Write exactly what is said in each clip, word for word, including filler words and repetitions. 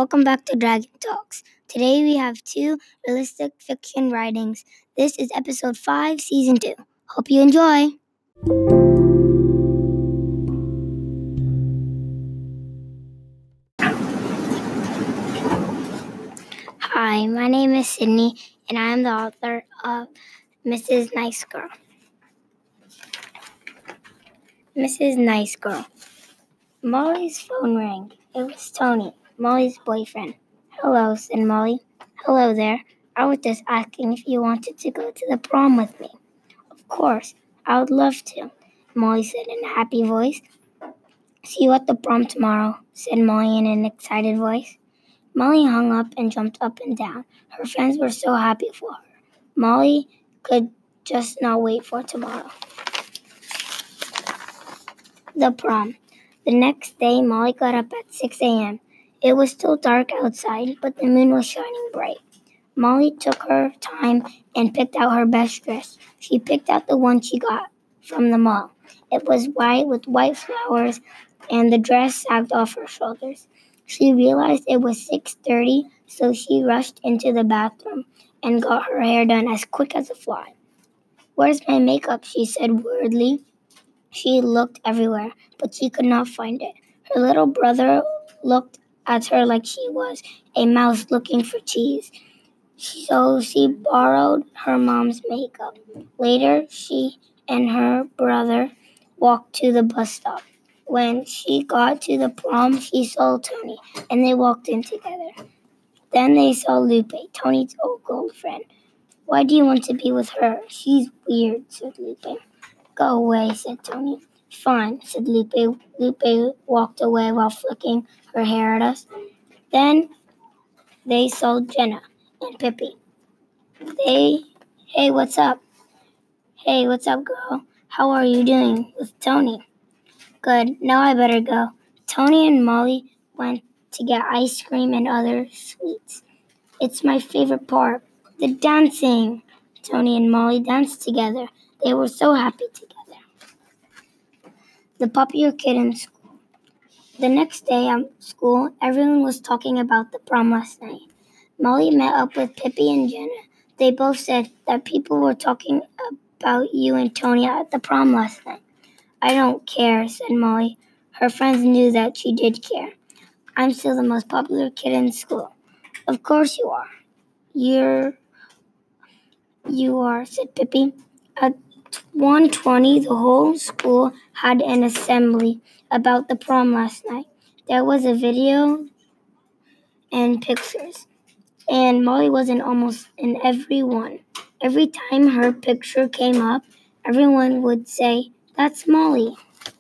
welcome back to Dragon Talks. Today we have two realistic fiction writings. This is episode five, season two. Hope you enjoy. Hi, my name is Sydney, and I am the author of Missus Nice Girl. Missus Nice Girl. Molly's phone rang. It was Tony, Molly's boyfriend. Hello, said Molly. Hello there. I was just asking if you wanted to go to the prom with me. Of course, I would love to, Molly said in a happy voice. See you at the prom tomorrow, said Molly in an excited voice. Molly hung up and jumped up and down. Her friends were so happy for her. Molly could just not wait for tomorrow. The prom. The next day, Molly got up at six a.m. It was still dark outside, but the moon was shining bright. Molly took her time and picked out her best dress. She picked out the one she got from the mall. It was white with white flowers, and the dress sagged off her shoulders. She realized it was six thirty, so she rushed into the bathroom and got her hair done as quick as a fly. Where's my makeup? She said worriedly. She looked everywhere, but she could not find it. Her little brother looked at her like she was a mouse looking for cheese. So she borrowed her mom's makeup. Later, she and her brother walked to the bus stop. When she got to the prom, she saw Tony, and they walked in together. Then they saw Lupe, Tony's old girlfriend. Why do you want to be with her? She's weird, said Lupe. Go away, said Tony. Fine, said Lupe. Lupe walked away while flicking her hair at us. Then they saw Jenna and Pippi. They, hey, what's up? Hey, what's up, girl? How are you doing with Tony? Good, now I better go. Tony and Molly went to get ice cream and other sweets. It's my favorite part, the dancing. Tony and Molly danced together. They were so happy together. The popular kid in school. The next day at school, everyone was talking about the prom last night. Molly met up with Pippi and Jenna. They both said that people were talking about you and Tony at the prom last night. I don't care, said Molly. Her friends knew that she did care. I'm still the most popular kid in school. Of course you are. You're... You are, said Pippi. At one twenty, the whole school had an assembly about the prom last night. There was a video and pictures, and Molly was in almost in every one. Every time her picture came up, everyone would say, "That's Molly."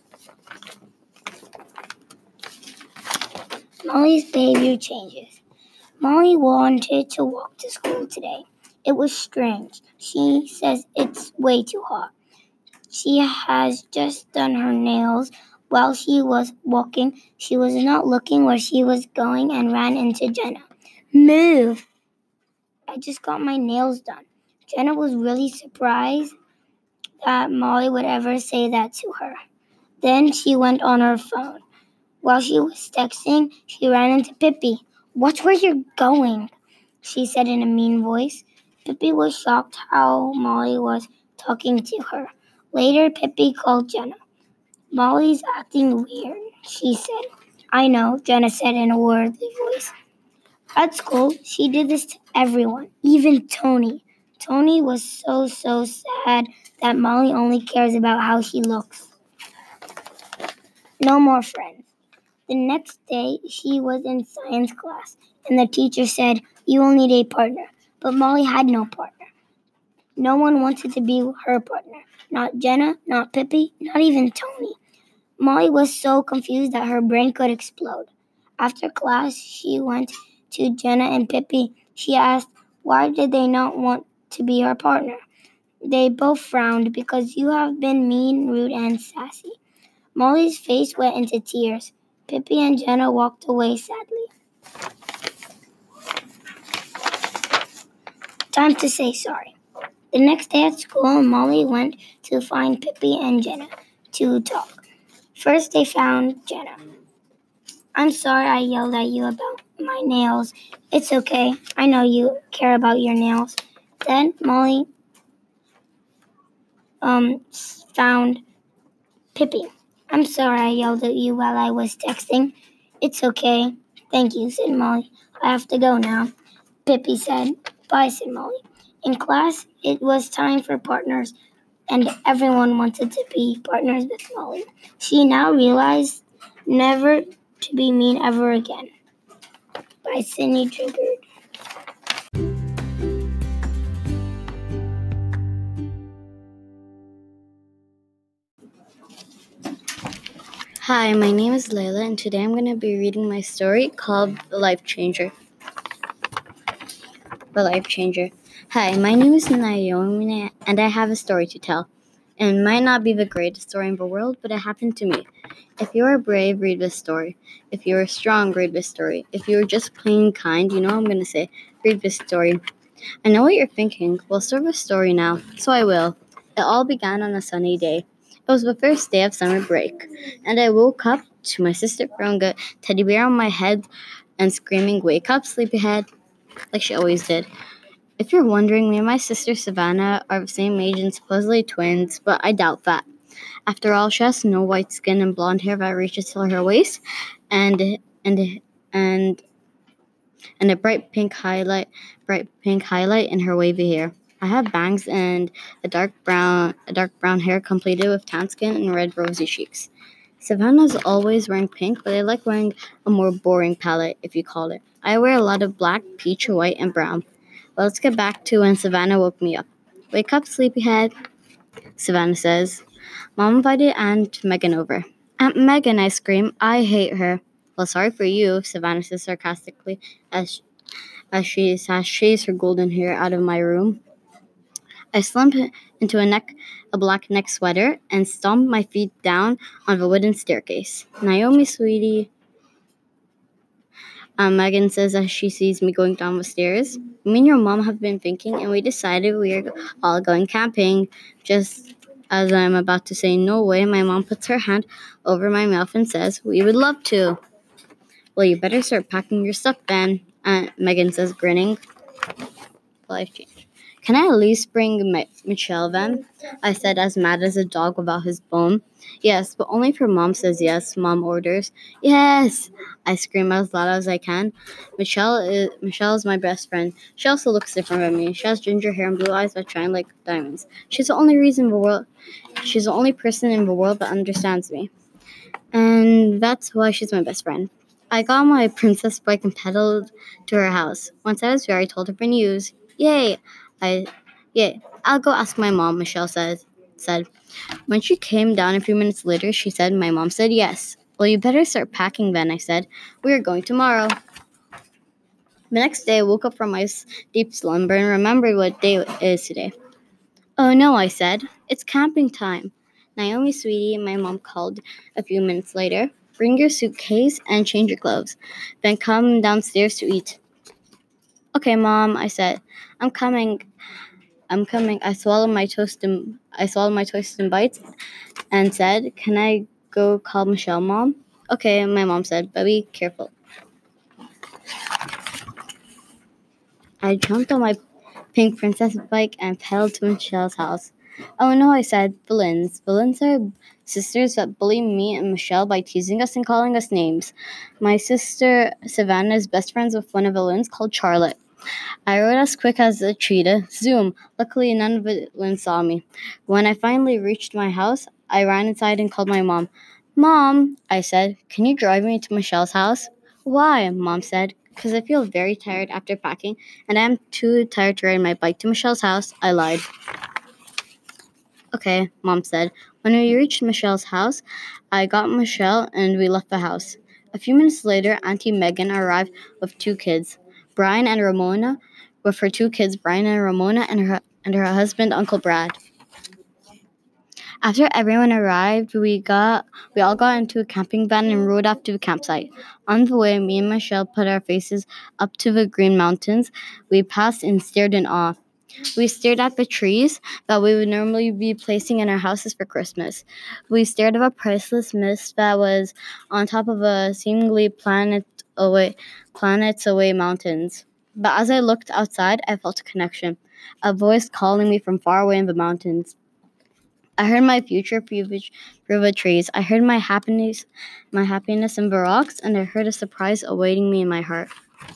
Molly's behavior changes. Molly wanted to walk to school today. It was strange. She says it's way too hot. She has just done her nails. While she was walking, she was not looking where she was going and ran into Jenna. Move! I just got my nails done. Jenna was really surprised that Molly would ever say that to her. Then she went on her phone. While she was texting, she ran into Pippi. Watch where you're going, she said in a mean voice. Pippi was shocked how Molly was talking to her. Later, Pippi called Jenna. Molly's acting weird, she said. I know, Jenna said in a worried voice. At school, she did this to everyone, even Tony. Tony was so, so sad that Molly only cares about how she looks. No more friends. The next day, she was in science class, and the teacher said, you will need a partner. But Molly had no partner. No one wanted to be her partner. Not Jenna, not Pippi, not even Tony. Molly was so confused that her brain could explode. After class, she went to Jenna and Pippi. She asked, why did they not want to be her partner? They both frowned because you have been mean, rude, and sassy. Molly's face went into tears. Pippi and Jenna walked away sadly. Time to say sorry. The next day at school, Molly went to find Pippi and Jenna to talk. First, they found Jenna. I'm sorry I yelled at you about my nails. It's okay. I know you care about your nails. Then Molly um found Pippi. I'm sorry I yelled at you while I was texting. It's okay. Thank you, said Molly. I have to go now. Pippi said. Bye, said Molly. In class, it was time for partners, and everyone wanted to be partners with Molly. She now realized never to be mean ever again. By Sidney Triggered. Hi, my name is Layla, and today I'm going to be reading my story called The Life Changer. The Life Changer. Hi, my name is Naomi, and I have a story to tell. And it might not be the greatest story in the world, but it happened to me. If you are brave, read this story. If you are strong, read this story. If you are just plain kind, you know what I'm going to say, read this story. I know what you're thinking. We'll start the story now, so I will. It all began on a sunny day. It was the first day of summer break, and I woke up to my sister throwing a teddy bear on my head and screaming, "Wake up, sleepyhead," like she always did. If you're wondering, me and my sister Savannah are the same age and supposedly twins, but I doubt that. After all, she has snow white skin and blonde hair that reaches to her waist, and and and and a bright pink highlight, bright pink highlight in her wavy hair. I have bangs and a dark brown, a dark brown hair completed with tan skin and red rosy cheeks. Savannah's always wearing pink, but I like wearing a more boring palette, if you call it. I wear a lot of black, peach, white, and brown. But let's get back to when Savannah woke me up. "Wake up, sleepyhead," Savannah says. Mom invited Aunt Megan over. "Aunt Megan," I scream. "I hate her." "Well, sorry for you," Savannah says sarcastically as, as she sashays her golden hair out of my room. I slump into a neck, a black neck sweater and stomp my feet down on the wooden staircase. "Naomi, sweetie," um, Megan says as she sees me going down the stairs. "Me and your mom have been thinking, and we decided we are all going camping." Just as I'm about to say no way, my mom puts her hand over my mouth and says, "We would love to." "Well, you better start packing your stuff then," Aunt Megan says, grinning. Life change. "Can I at least bring Mi- Michelle then?" I said, as mad as a dog without his bone. "Yes, but only if your mom says yes," Mom orders. "Yes!" I scream as loud as I can. Michelle is Michelle is my best friend. She also looks different from me. She has ginger hair and blue eyes that shine like diamonds. She's the only reason in the world. She's the only person in the world that understands me, and that's why she's my best friend. I got my princess bike and pedaled to her house. Once I was there, I told her the news. Yay! I, yay! I'll go ask my mom, Michelle says, said. When she came down a few minutes later, she said, "My mom said yes." "Well, you better start packing then," I said. "We are going tomorrow." The next day, I woke up from my deep slumber and remembered what day it is today. "Oh no," I said. "It's camping time." "Naomi, sweetie," my mom called a few minutes later. "Bring your suitcase and change your clothes. Then come downstairs to eat." "Okay, Mom," I said. I'm coming. I'm coming. I swallowed my toast and I swallowed my toast in bites and said, "Can I go call Michelle, Mom?" "Okay," my mom said, "but be careful." I jumped on my pink princess bike and pedaled to Michelle's house. "Oh no," I said. "Villains. Villains are sisters that bully me and Michelle by teasing us and calling us names. My sister Savannah is best friends with one of the villains called Charlotte." I rode as quick as a cheetah. Zoom! Luckily, none of the villains saw me. When I finally reached my house, I ran inside and called my mom. "Mom," I said, "can you drive me to Michelle's house?" "Why?" Mom said. "Because I feel very tired after packing, and I am too tired to ride my bike to Michelle's house." I lied. "Okay," Mom said. When we reached Michelle's house, I got Michelle and we left the house. A few minutes later, Auntie Megan arrived with two kids, Brian and Ramona, with her two kids, Brian and Ramona, and her and her husband, Uncle Brad. After everyone arrived, we got we all got into a camping van and rode off to the campsite. On the way, me and Michelle put our faces up to the green mountains we passed and stared in awe. We stared at the trees that we would normally be placing in our houses for Christmas. We stared at a priceless mist that was on top of a seemingly planet away, planets away mountains. But as I looked outside, I felt a connection, a voice calling me from far away in the mountains. I heard my future through the through the trees. I heard my happiness, my happiness in the rocks, and I heard a surprise awaiting me in my heart.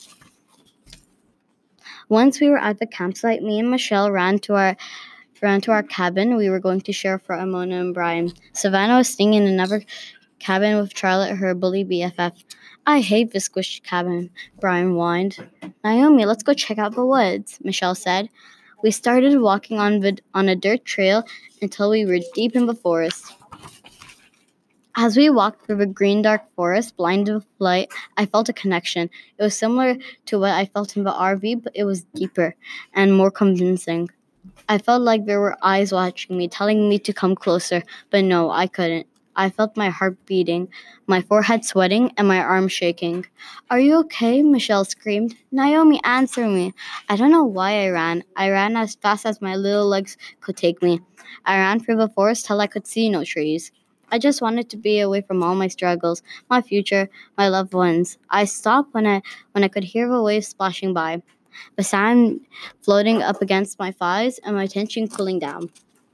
Once we were at the campsite, me and Michelle ran to our ran to our cabin. We were going to share for Amona and Brian. Savannah was staying in another cabin with Charlotte, her bully B F F. I hate this squishy cabin, Brian whined. Naomi, let's go check out the woods, Michelle said. We started walking on the, on a dirt trail until we were deep in the forest. As we walked through the green dark forest, blinded with light, I felt a connection. It was similar to what I felt in the R V, but it was deeper and more convincing. I felt like there were eyes watching me, telling me to come closer, but no, I couldn't. I felt my heart beating, my forehead sweating, and my arms shaking. Are you okay? Michelle screamed. Naomi, answer me. I don't know why I ran. I ran as fast as my little legs could take me. I ran through the forest till I could see no trees. I just wanted to be away from all my struggles, my future, my loved ones. I stopped when I when I could hear the waves splashing by, the sand floating up against my thighs, and my tension cooling down.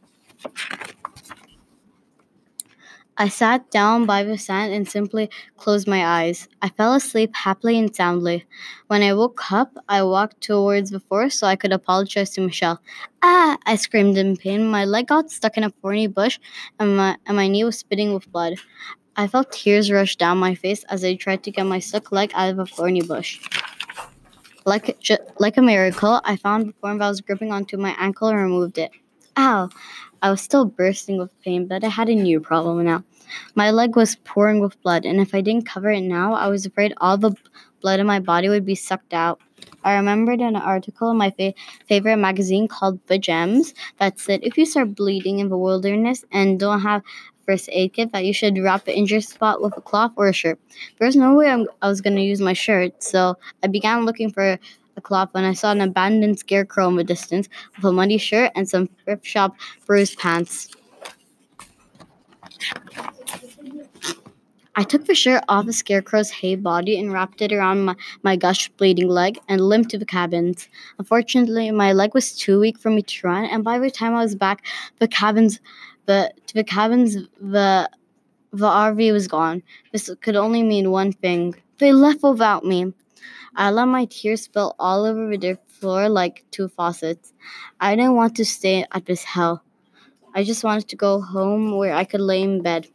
I sat down by the sand and simply closed my eyes. I fell asleep happily and soundly. When I woke up, I walked towards the forest so I could apologize to Michelle. Ah! I screamed in pain. My leg got stuck in a thorny bush, and my, and my knee was spitting with blood. I felt tears rush down my face as I tried to get my stuck leg out of a thorny bush. Like, like a miracle, I found the thorn that was gripping onto my ankle and removed it. Ow! I was still bursting with pain, but I had a new problem now. My leg was pouring with blood, and if I didn't cover it now, I was afraid all the blood in my body would be sucked out. I remembered an article in my fa- favorite magazine called The Gems that said if you start bleeding in the wilderness and don't have a first aid kit, that you should wrap the injured spot with a cloth or a shirt. There's no way I'm, I was going to use my shirt, so I began looking for a cloth when I saw an abandoned scarecrow in the distance with a muddy shirt and some thrift shop bruised pants. I took the shirt off the scarecrow's hay body and wrapped it around my, my gushed bleeding leg and limped to the cabins. Unfortunately, my leg was too weak for me to run, and by the time I was back, the cabins, the to the cabins, the the R V was gone. This could only mean one thing: they left without me. I let my tears spill all over the dirt floor like two faucets. I didn't want to stay at this hell. I just wanted to go home where I could lay in bed.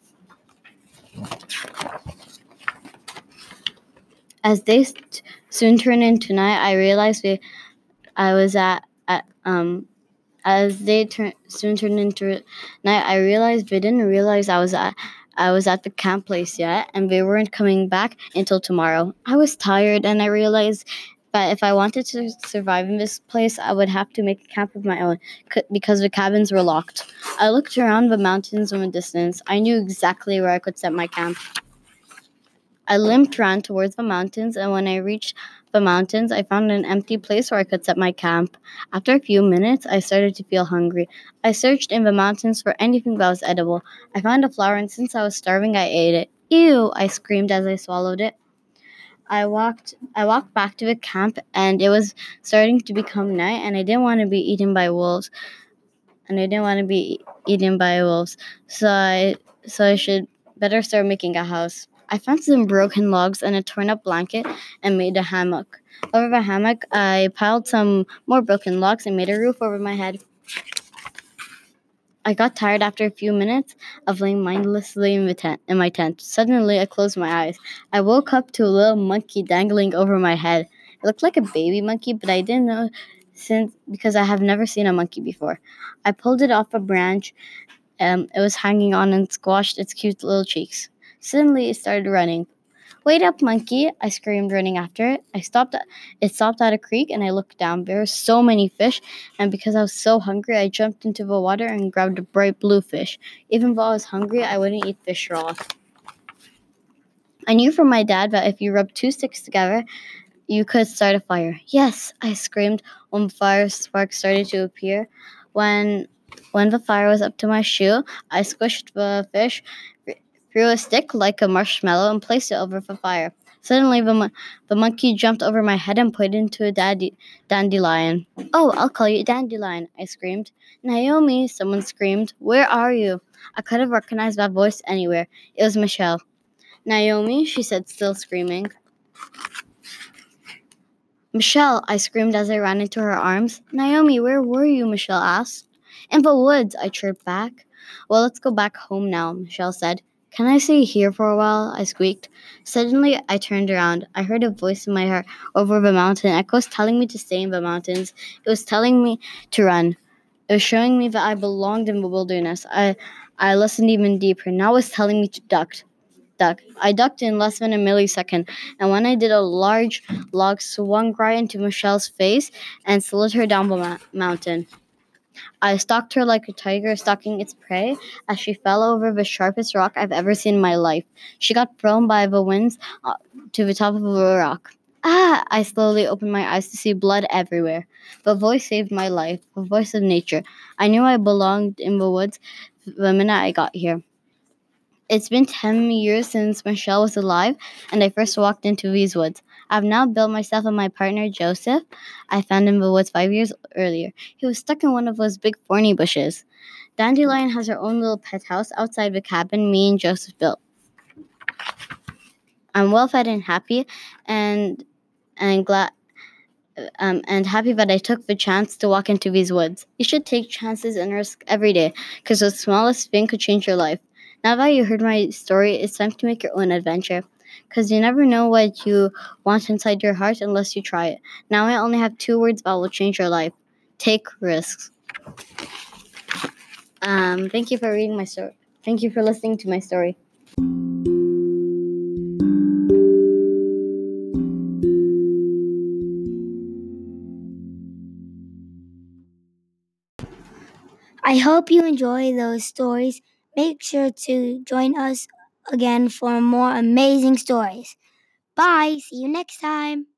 As days t- soon turned into night, I realized we, I was at, at um. As they turn, soon turned into night, I realized they didn't realize I was at I was at the camp place yet, and they weren't coming back until tomorrow. I was tired, and I realized that if I wanted to survive in this place, I would have to make a camp of my own, c- because the cabins were locked. I looked around the mountains from a distance. I knew exactly where I could set my camp. I limped ran towards the mountains, and when I reached the mountains, I found an empty place where I could set my camp. After a few minutes, I started to feel hungry. I searched in the mountains for anything that was edible. I found a flower, and since I was starving, I ate it. Ew! I screamed as I swallowed it. I walked I walked back to the camp, and it was starting to become night, and I didn't want to be eaten by wolves. And I didn't want to be eaten by wolves. So I so I should better start making a house. I found some broken logs and a torn up blanket and made a hammock. Over the hammock, I piled some more broken logs and made a roof over my head. I got tired after a few minutes of laying mindlessly in, the tent, in my tent. Suddenly, I closed my eyes. I woke up to a little monkey dangling over my head. It looked like a baby monkey, but I didn't know since because I have never seen a monkey before. I pulled it off a branch. Um, it was hanging on and squashed its cute little cheeks. Suddenly, it started running. Wait up, monkey! I screamed, running after it. I stopped. It stopped at a creek, and I looked down. There were so many fish, and because I was so hungry, I jumped into the water and grabbed a bright blue fish. Even though I was hungry, I wouldn't eat fish raw. I knew from my dad that if you rub two sticks together, you could start a fire. Yes, I screamed when fire sparks started to appear. When when the fire was up to my shoe, I squished the fish, threw a stick like a marshmallow, and placed it over the fire. Suddenly, the, mon- the monkey jumped over my head and pointed into a daddy- dandelion. "Oh, I'll call you Dandelion," I screamed. "Naomi," someone screamed. "Where are you?" I could have recognized that voice anywhere. It was Michelle. "Naomi," she said, still screaming. "Michelle," I screamed as I ran into her arms. "Naomi, where were you?" Michelle asked. "In the woods," I chirped back. "Well, let's go back home now," Michelle said. "Can I stay here for a while?" I squeaked. Suddenly, I turned around. I heard a voice in my heart over the mountain. It was telling me to stay in the mountains. It was telling me to run. It was showing me that I belonged in the wilderness. I, I listened even deeper. Now it was telling me to duck. Duck. I ducked in less than a millisecond, and when I did, a large log swung right into Michelle's face and slid her down the ma- mountain. I stalked her like a tiger stalking its prey as she fell over the sharpest rock I've ever seen in my life. She got thrown by the winds uh, to the top of the rock. Ah! I slowly opened my eyes to see blood everywhere. The voice saved my life, the voice of nature. I knew I belonged in the woods the minute I got here. It's been ten years since Michelle was alive and I first walked into these woods. I've now built myself and my partner Joseph. I found him in the woods five years earlier. He was stuck in one of those big thorny bushes. Dandelion has her own little pet house outside the cabin me and Joseph built. I'm well fed and happy and and glad um, and happy that I took the chance to walk into these woods. You should take chances and risk every day, because the smallest thing could change your life. Now that you heard my story, it's time to make your own adventure, because you never know what you want inside your heart unless you try it. Now I only have two words that will change your life: take risks. Um, thank you for reading my story. Thank you for listening to my story. I hope you enjoy those stories. Make sure to join us again for more amazing stories. Bye. See you next time.